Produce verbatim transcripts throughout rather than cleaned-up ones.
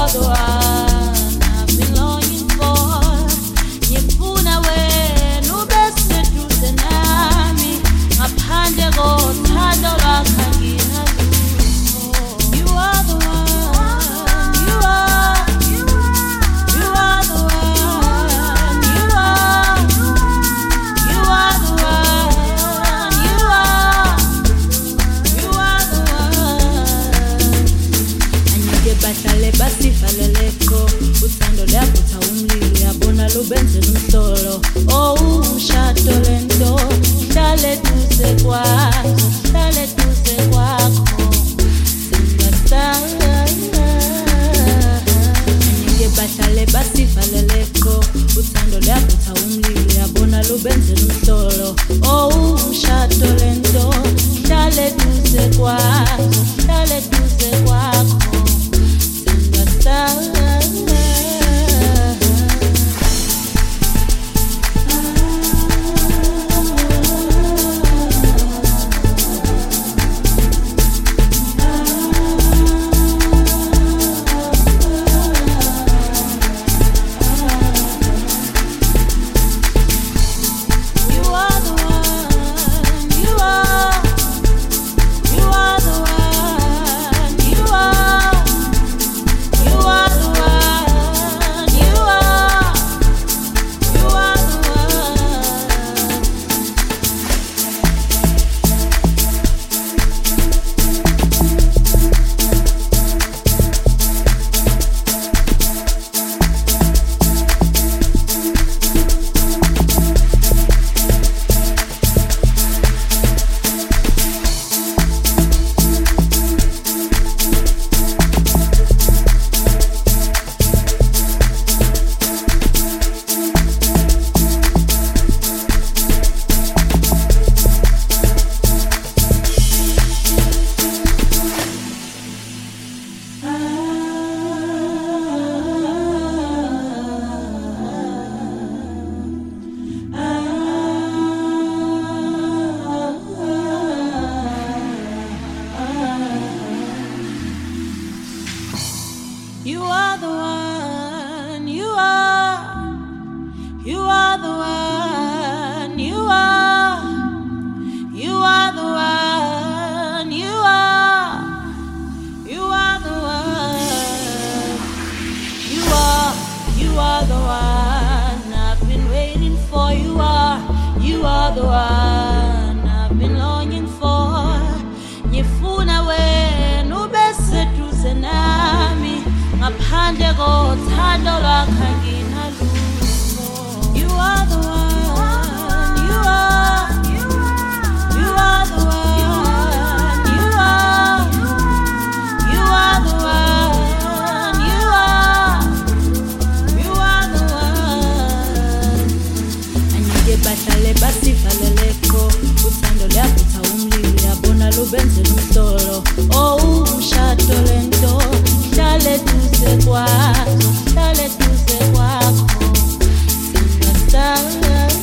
Dale dulce guaco, sin gastar.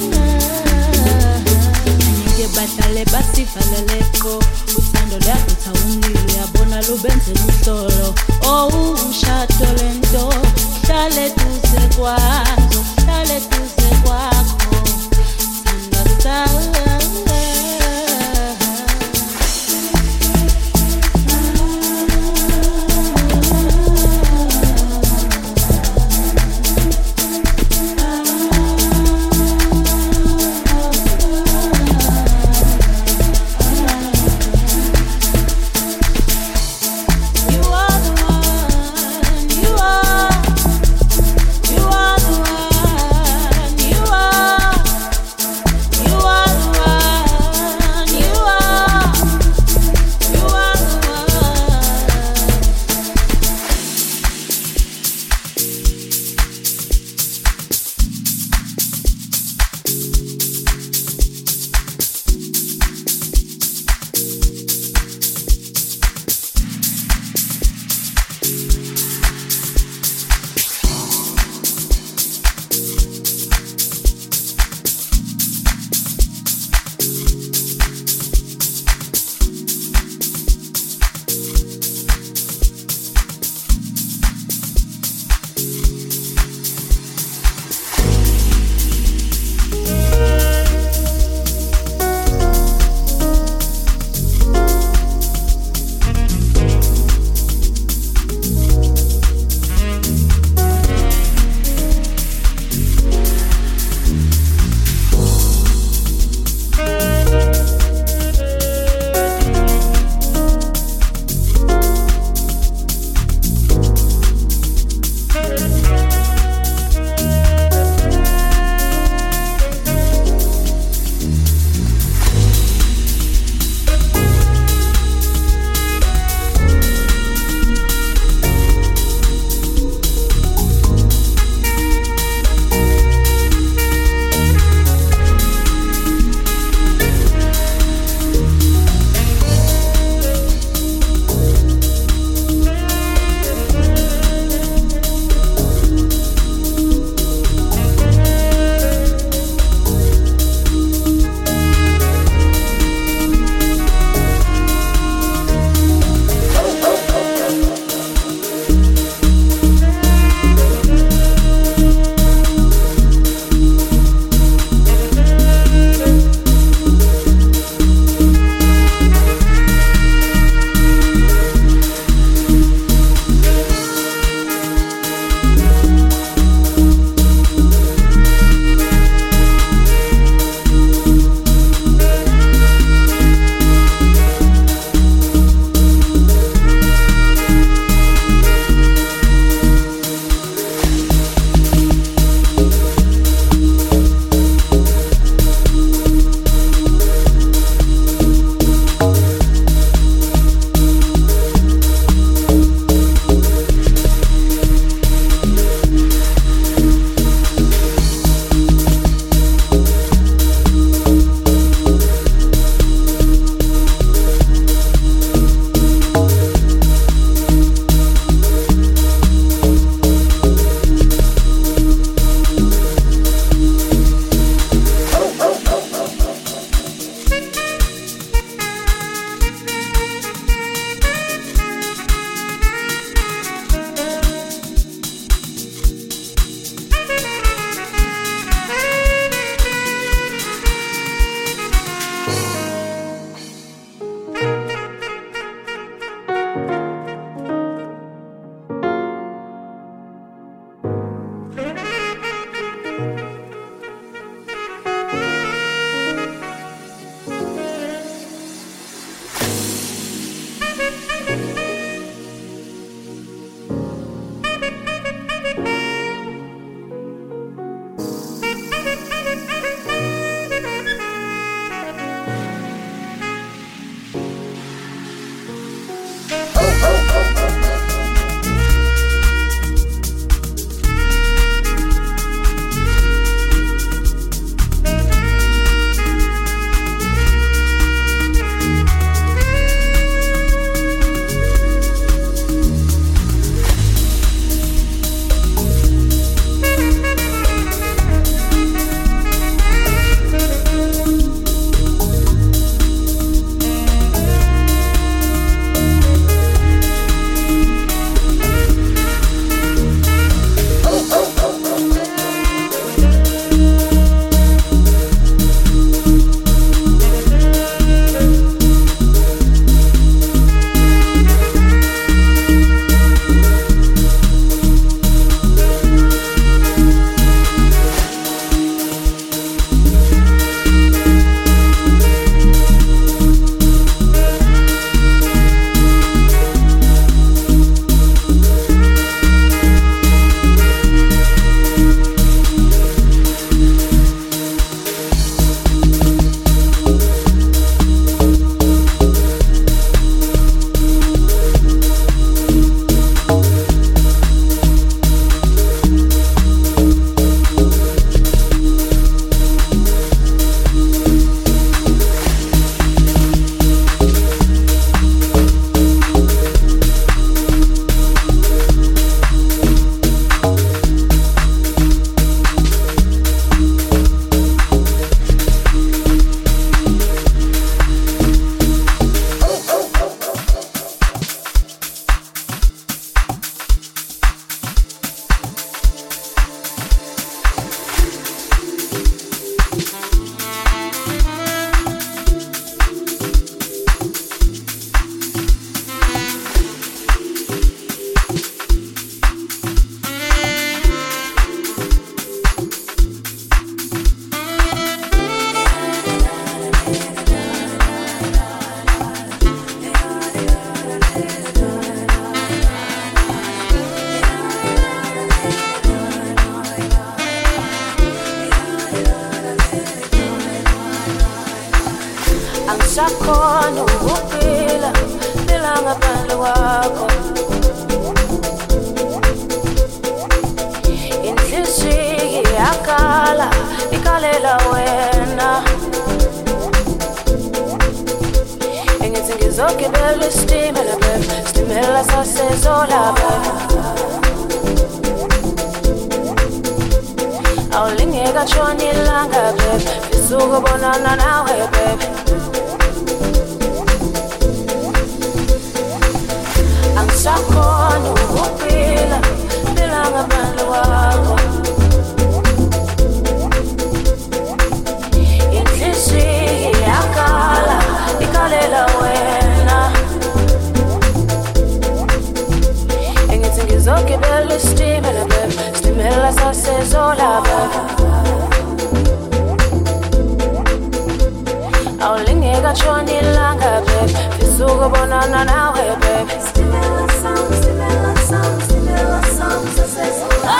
Angisakhona ukuphila phela ngaphandle kwakho. Inhliziyo iyakhala ikhalela wena. Engithi ngizogibela isitimela babe, isitimela saseZola babe. Awulingeka tshona ilanga babe, fisa ukubonana nawe babe. Angisakhona ukuphila phela ngaphandle kwakho. Inhliziyo iyakhala ikhalela wena. Engithi ngizogibela isitimela babe, isitimela saseZola babe. Awulingeka tshona ilanga babe, fisa ukubonana nawe babe. Isitimela sami, isitimela sami, isitimela sami saseZola.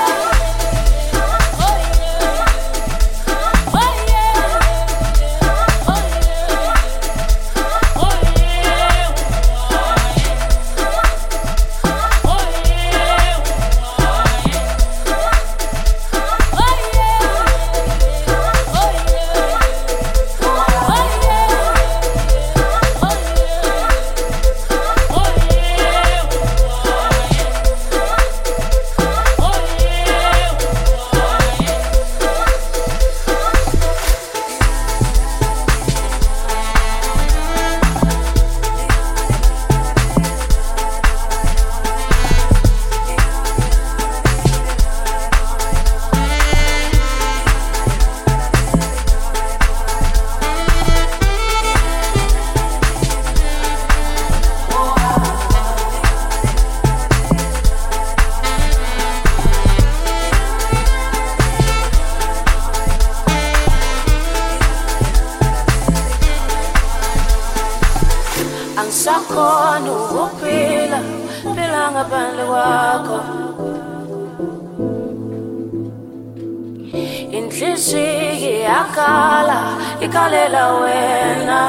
Angisakhona ukuphila phela ngaphandle kwakho. Inhliziyo iyakhala ikhalela wena.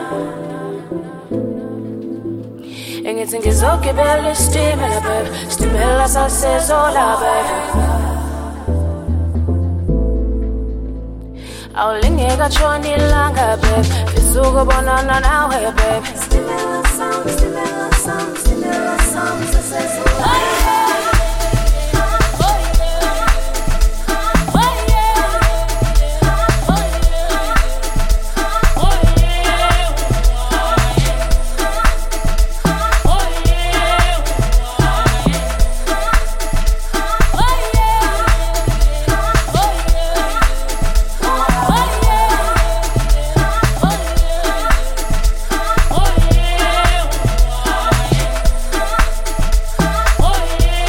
Engithi ngizogibela isitimela babe, isitimela saseZola babe. Awulingeka tshona ilanga babe, fisa ukubonana nawe babe. Isitimela sami, isitimela sami, isitimela sami saseZola. Oh yeah.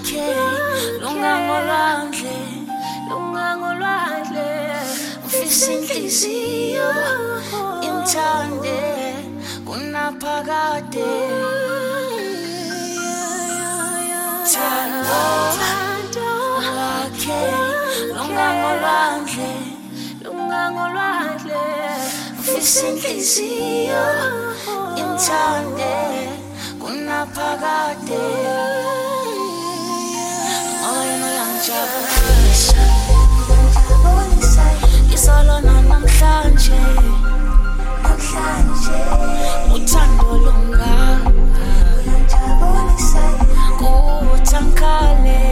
lakhe lungangolwandle lungangolwandle ufisa inhliziyo imthande kunaphakade thando lakhe lungangolwandle lungangolwandle ufisa inhliziyo imthande kunaphakade moyena uyangijabulisa isolo namhlanje namhlanje uthando lungaka uyangijabulisa kuthangale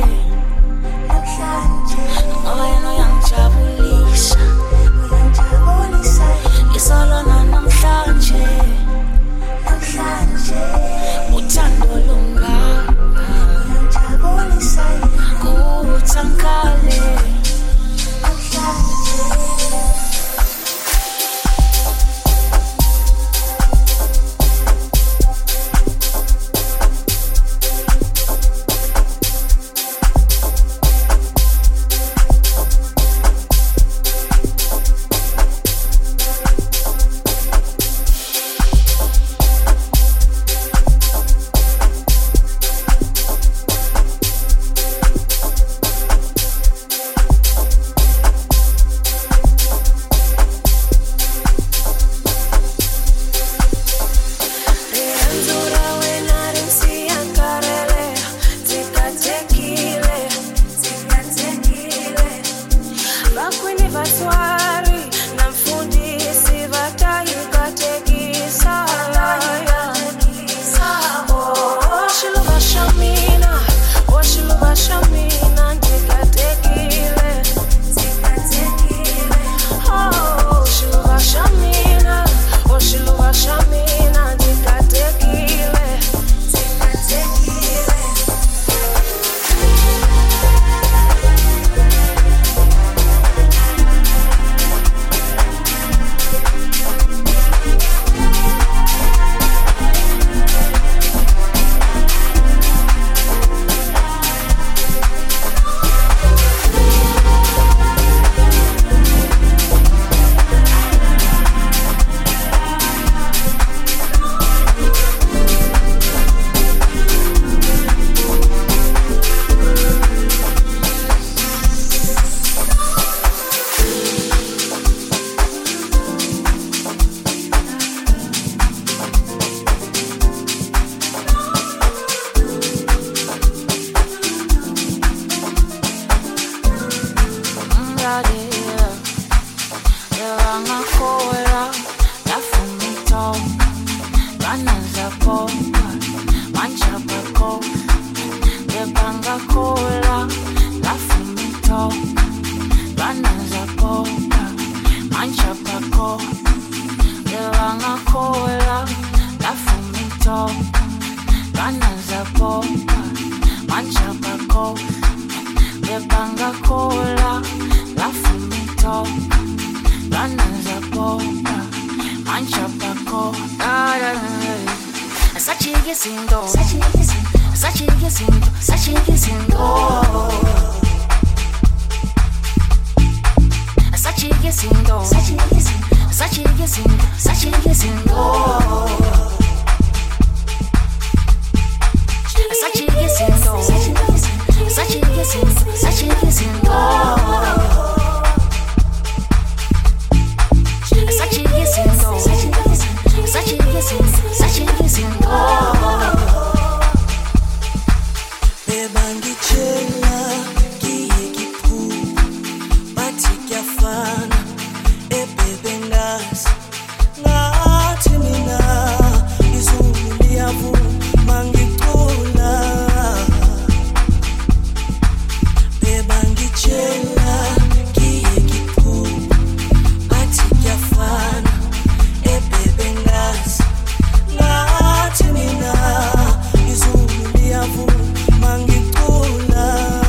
namhlanje moyena uyangijabulisa uyangijabulisa isolo namhlanje namhlanje uthando lungaka uyangijabulisa kuthangale Mangicula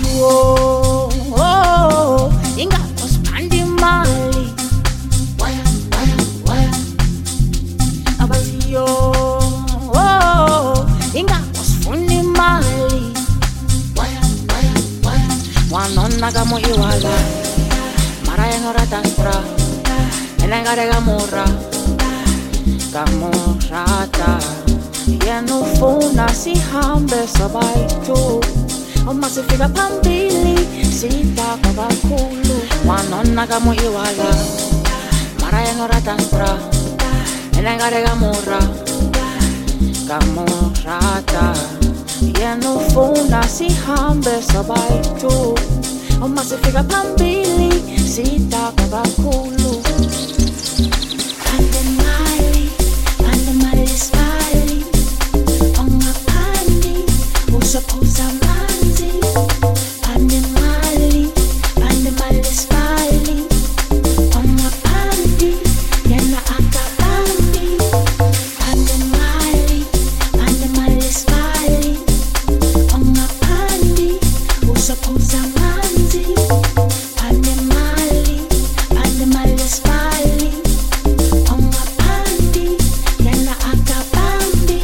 oh, oh, ingakosipanda imali abaziyo oh, ingakosifuna imali wanona kamo iwala mara yenora tastra enengare gamora gamorata yenufuna sihambe sabaitu uma sifika phambili sitaka kakhulu wanona kamo iwala mara yenora tastra enengare gamora gamorata yenufuna sihambe sabaitu uma sifika phambili sitaka kakhulu pandemali pandemali spali ongaphandle usaphuza amanzi pandemali pandemali spali ongaphandle yena akabambi pandemali pandemali spali ongaphandle usaphuza amanzi pandemali pandemali spali ongaphandle yena akabambi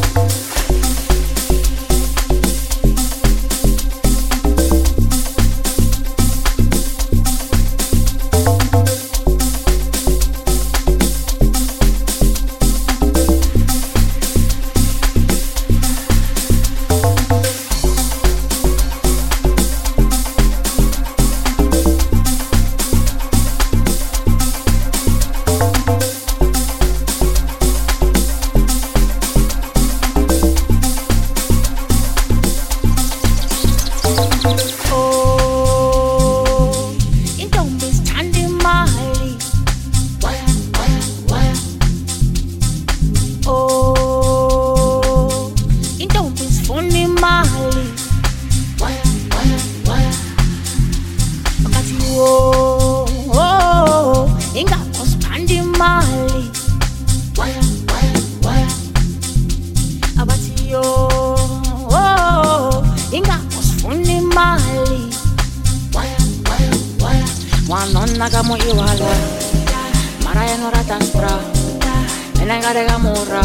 wanona kamo iwala mara yenora tastra enengare gamora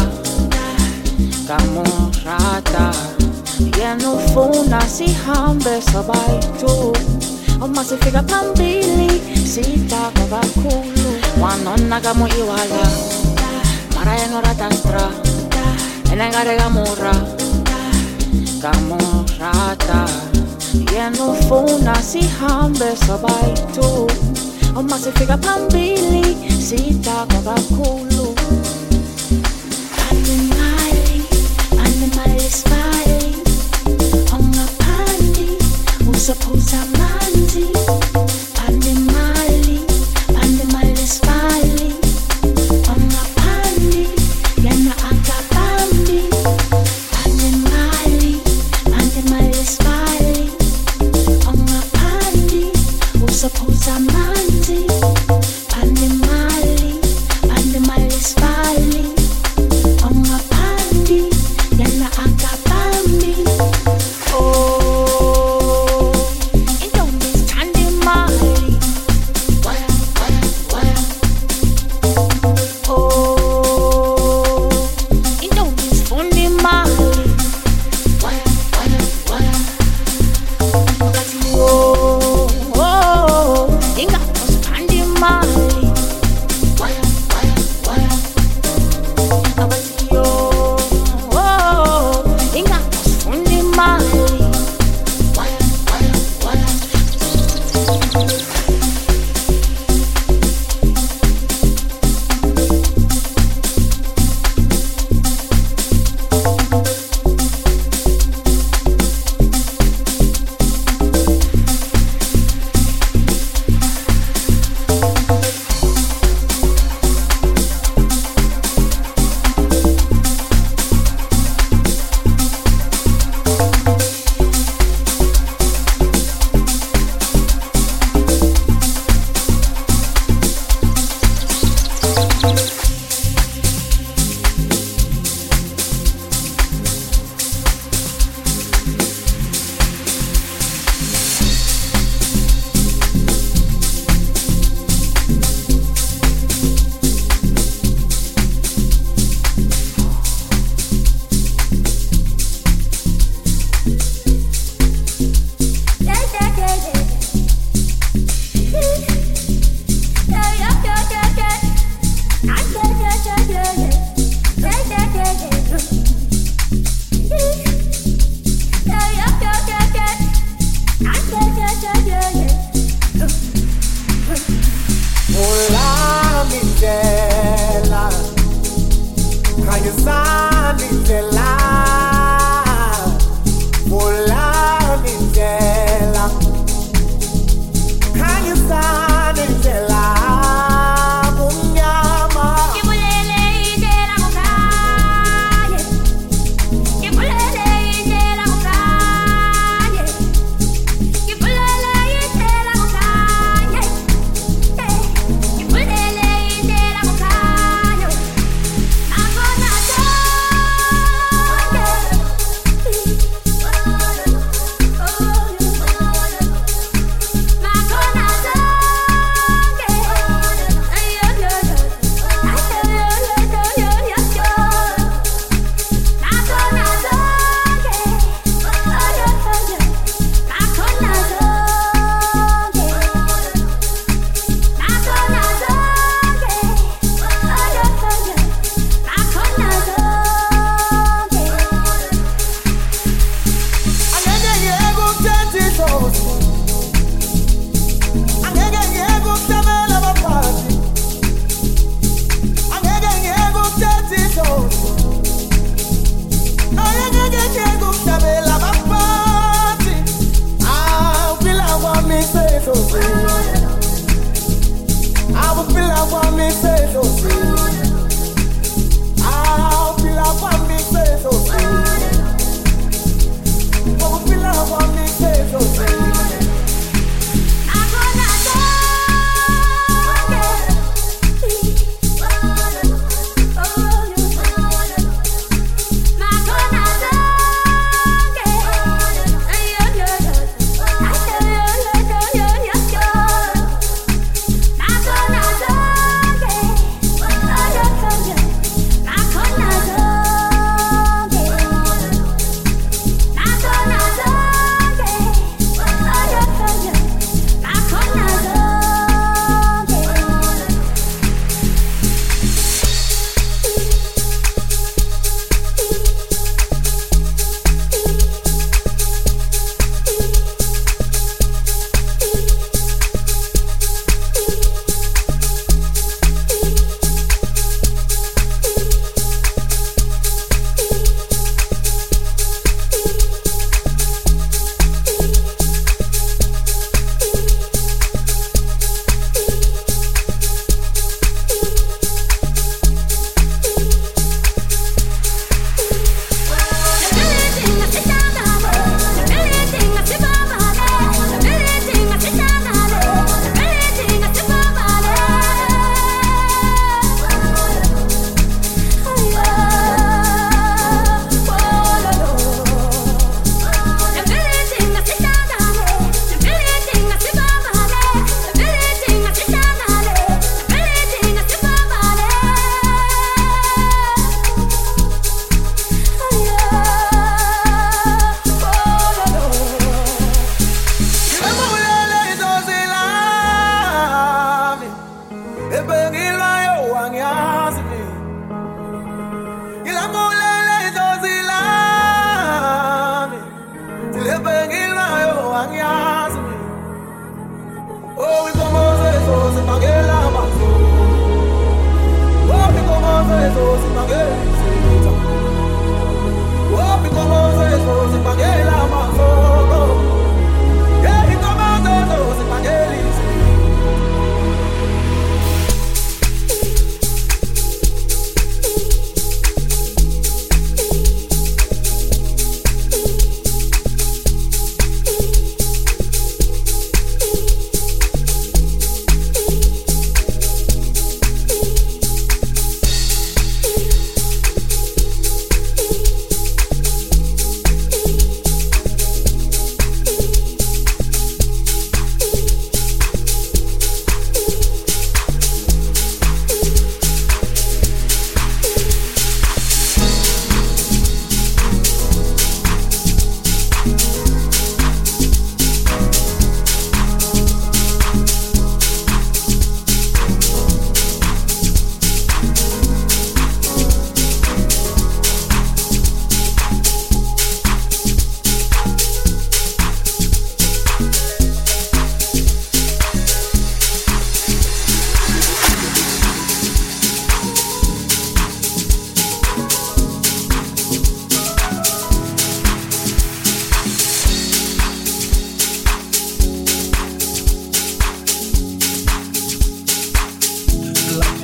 gamorata yenufuna sihambe sabaitu uma sifika phambili sitaka kakhulu wanona kamo iwala mara yenora tastra enengare gamora gamorata yenufuna sihambe sabaitu uma sifika phambili sitaka kakhulu pandemali pandemali spali ongaphandle usaphuza amanzi pandemali pandemali spali ongaphandle yena akabambi pandemali pandemali spali ongaphandle usaphuza amanzi pandemali pandemali spali ongaphandle yena akabambi oh intombi sithanda imali oh intombi sifuna imali Got you, oh, oh, oh,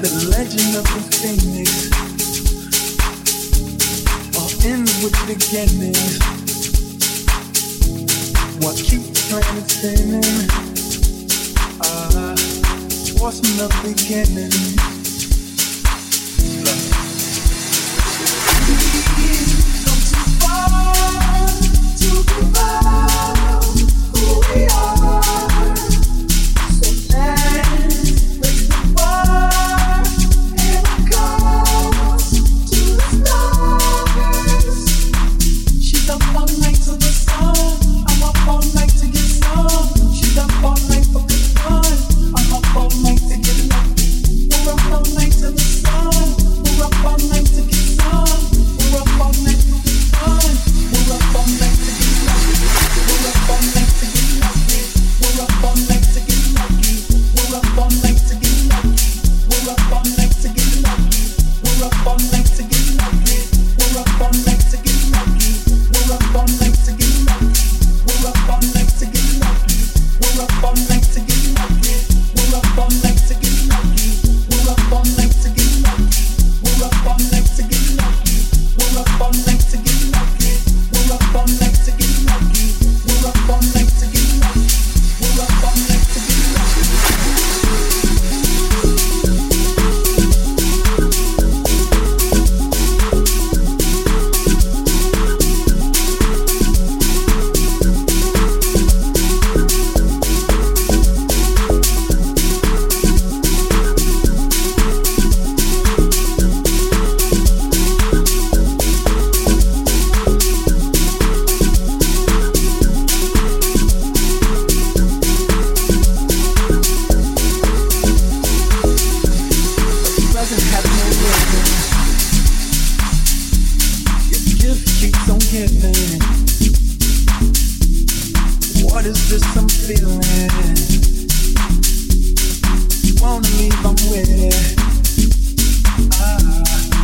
the legend of the phoenix, all ends with beginnings. What keeps planet spinning? Ah, what's in the beginning? Come too far to give up who we are. So let's raise the bar and go to the stars. She's up all night to the sun. I'm up all night to get some. She's up all night for good fun. I'm up all night to get lucky. We're up all night to the sun. We're up all night to get some. We're up all night to get fun. We're up all night to get lucky. We're up all night to get lucky. We're up all night to get lucky. We're up all night to get lucky. We're up all night to get lucky. We're up all night to get lucky. We're up all night to get lucky. We're up all night to get lucky. We're up all night to get lucky. We're up all night to get lucky. We're up all night to get lucky. We're up all night to get lucky. We're up all night to get lucky. We're up all night to get lucky. We're up all night to get lucky. We're up all night to get lucky. We're up all night to get present has no limit. Your gift keeps on giving. What is this I'm feeling? Wanna leave, I'm with it. Ah,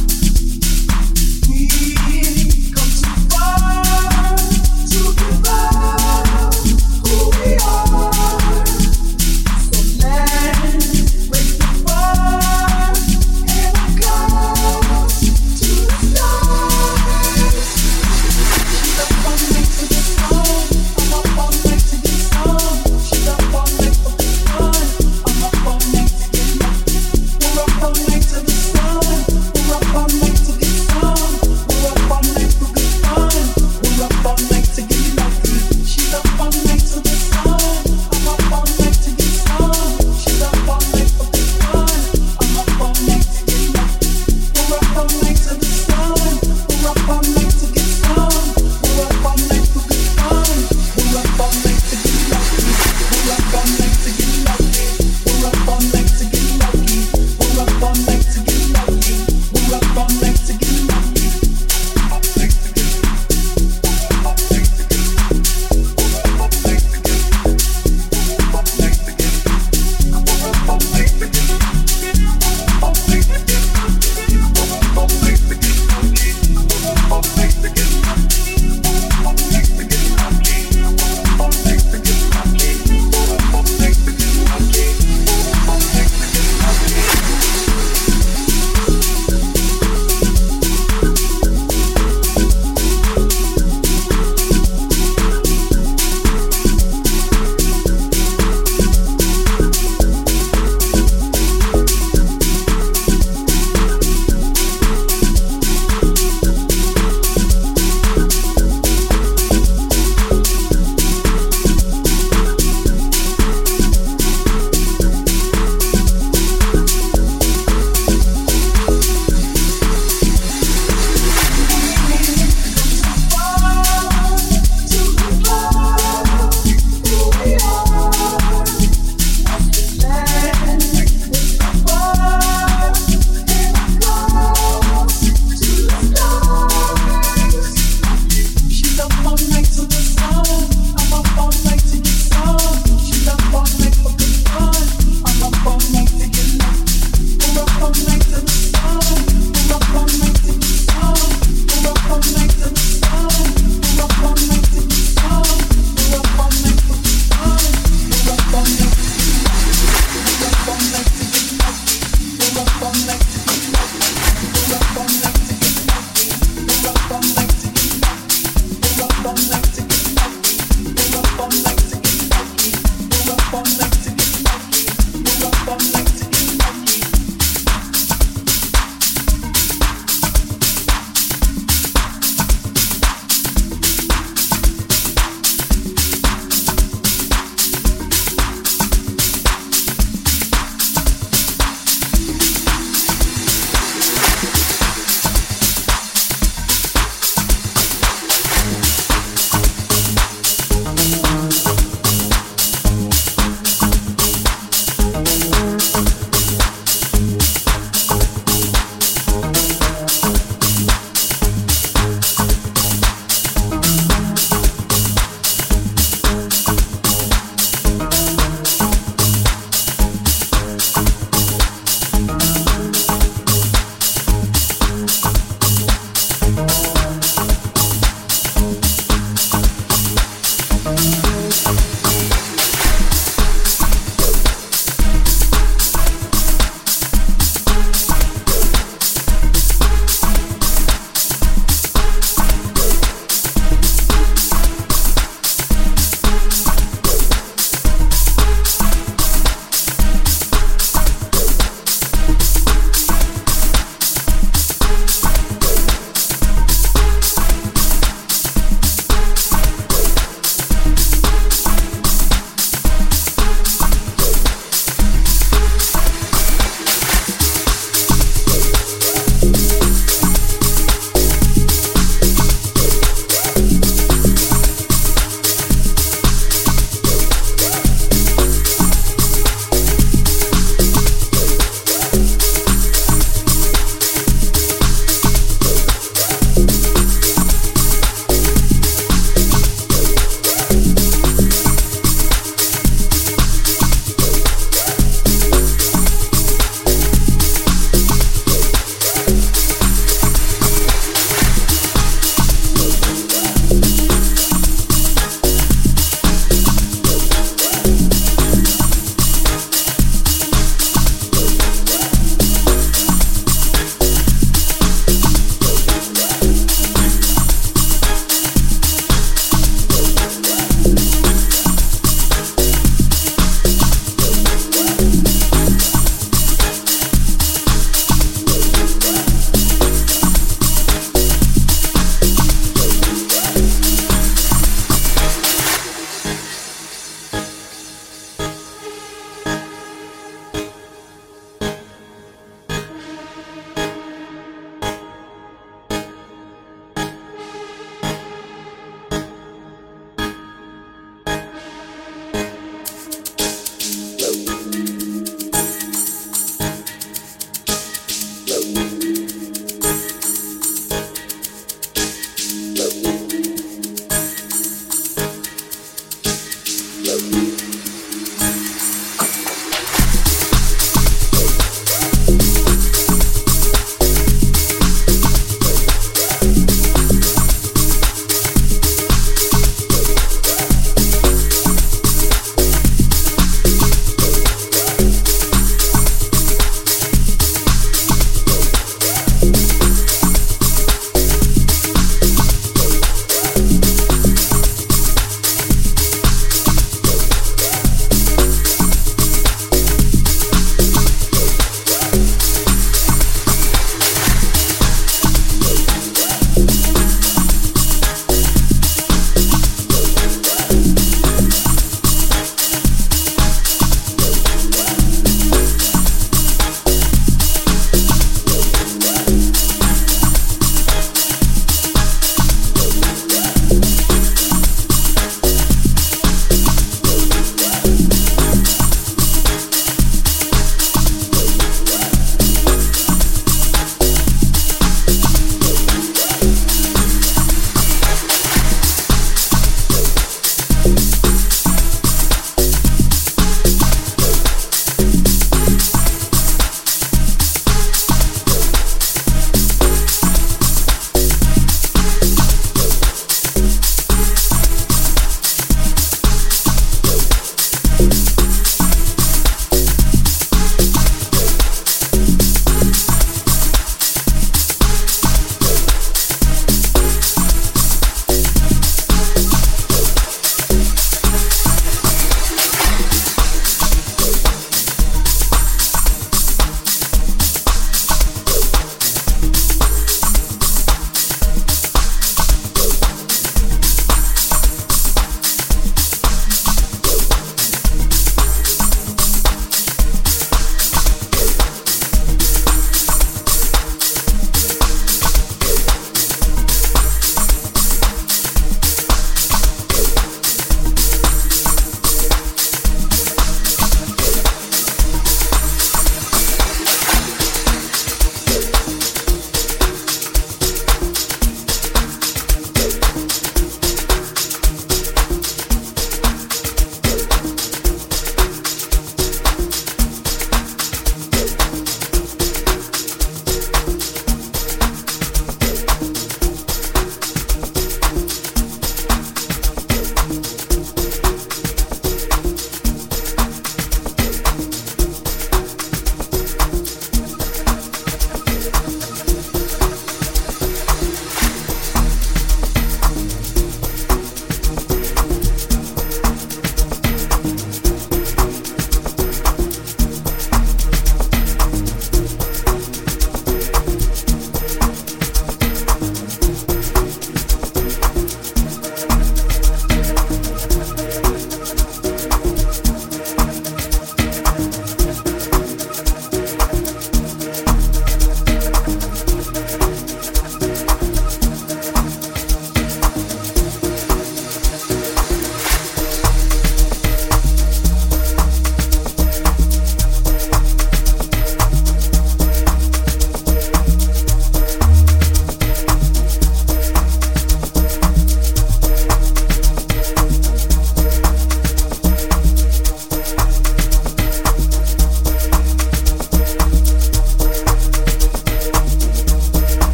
we come too far to give up who we are. So let's raise the bar and go to the stars. She's up all night to the sun. I'm up all night to get some. She's up all night for the fun. I'm up all night to get lucky. We're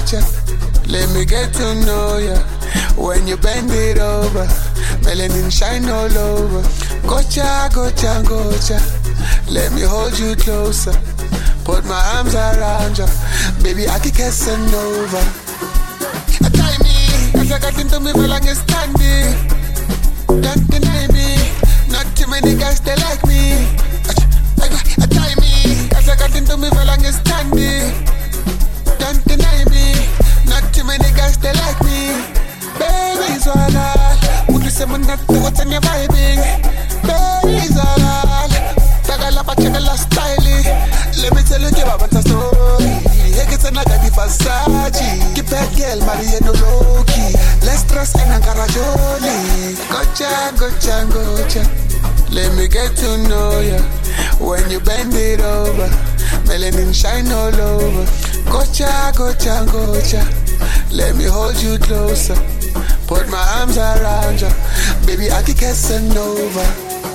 gocha. Let me get to know ya. When you bend it over, melanin shine all over. Gocha, gocha, gocha. Let me hold you closer. Put my arms around you. Baby, I can kiss and over. Tie me, as I got into me for long standing. Don't deny me. Not too many guys, they like me. Tie me, as I got into me for long standing. Don't deny me. Not too many guys, they like me. Baby, it's all right. Would you say I'm not what's on your vibing? Baby, it's all right. Tagalapa, check a last style. Let me tell you about the story. Hey, get another Versace. Keep that girl, Mariano Loki. Let's trust and Angarajoli. Gocha, gocha, gocha. Let me get to know ya. When you bend it over, melanin shine all over. Gocha, gocha, gocha. Let me hold you closer. Put my arms around you. Baby, I can kiss and over.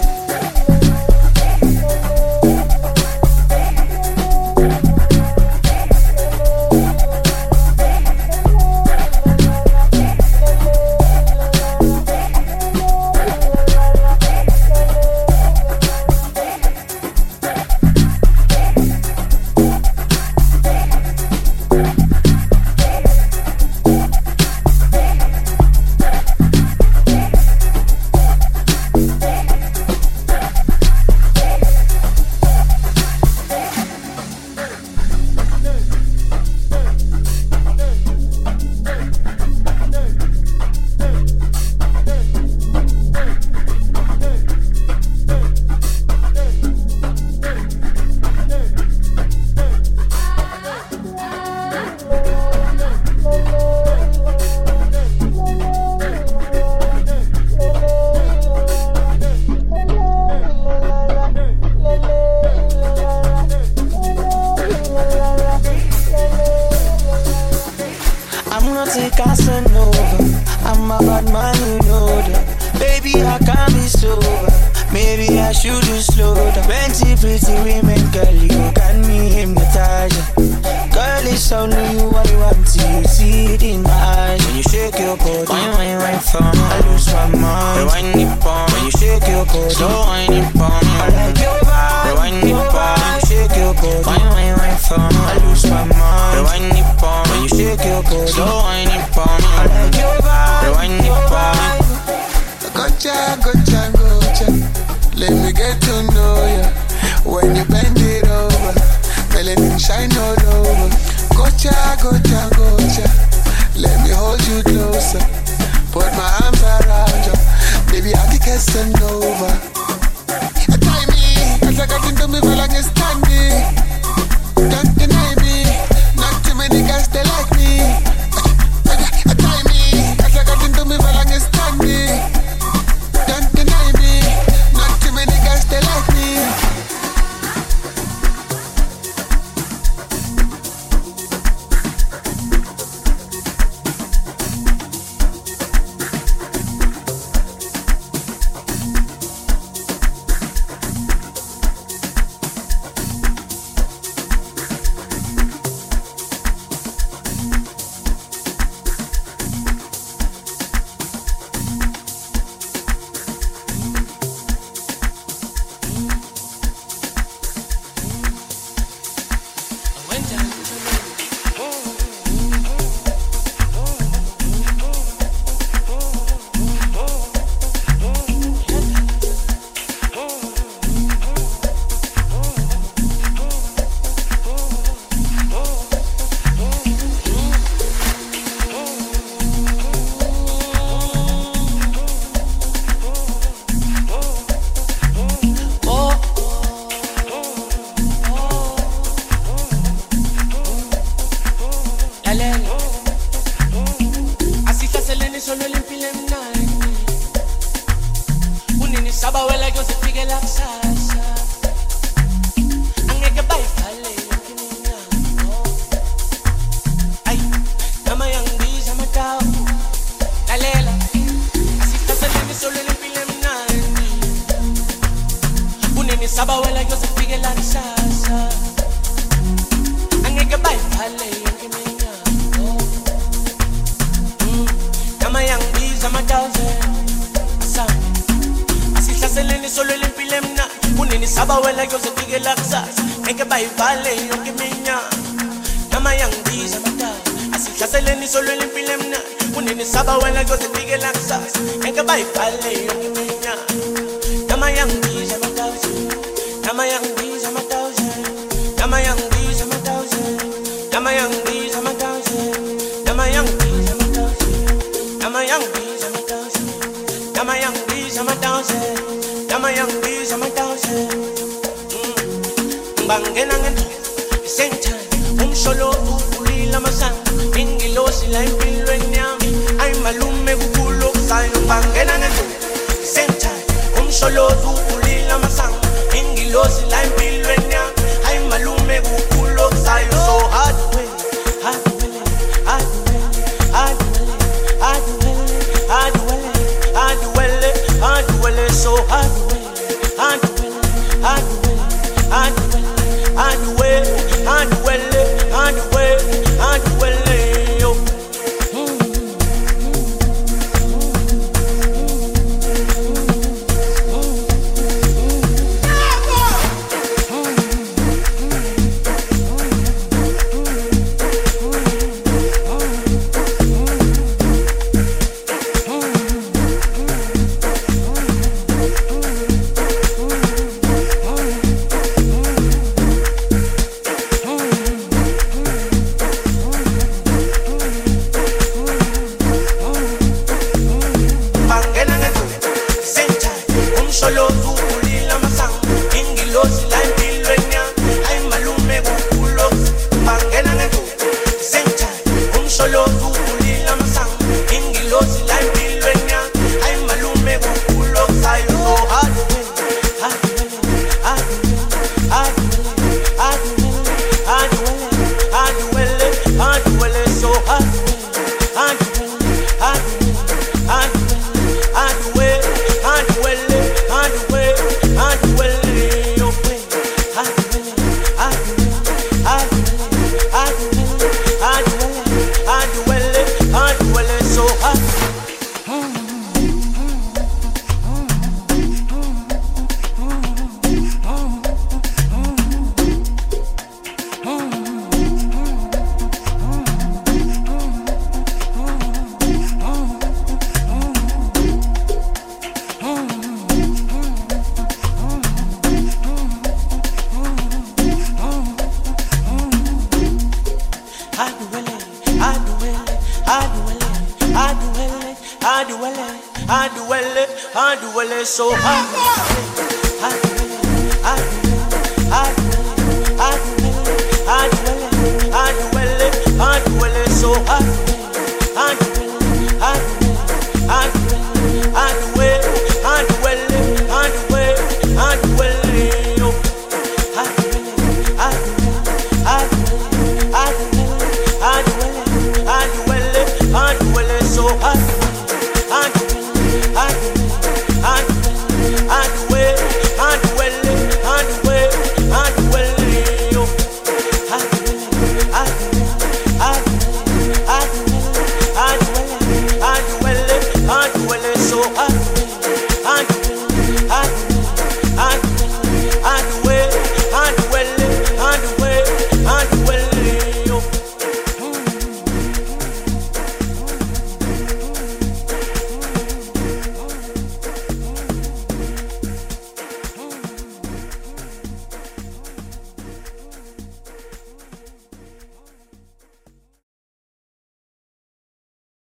Saba wela yo se fige la sasa. Angeke bayifale yonke iminyaka. sabawela yosefike lakusasa ngeke bayivale yonke iminyaka nama yangibiza amadala asihlaseleni solweni impilo emnandi kunini sabawela yosefike lakusasa ngeke bayivale yonke iminyaka nama yangibiza amadala nama yangibiza amadala nama yangibiza amadala nama yangibiza amadala nama yangibiza amadala nama yangibiza amadala nama yangibiza amadala nama yangibiza amadala bangena ngendlela isentime umsholo uvulile amasango ingilosi la empilweni yami ayimalume kukulo kusayo bangena ngendlela isentime umsholo uvulile amasango ingilosi la empilweni yami ayimalume kukulo kusayo so hard way hard way hard way hard way hard way hard way hard way hard way so hard way hard way hard way hard way hard way, hard way, hard way, hard way, yo. So hard, hard, hard, hard, hard, hard, hard, hard, hard, so hard, hard.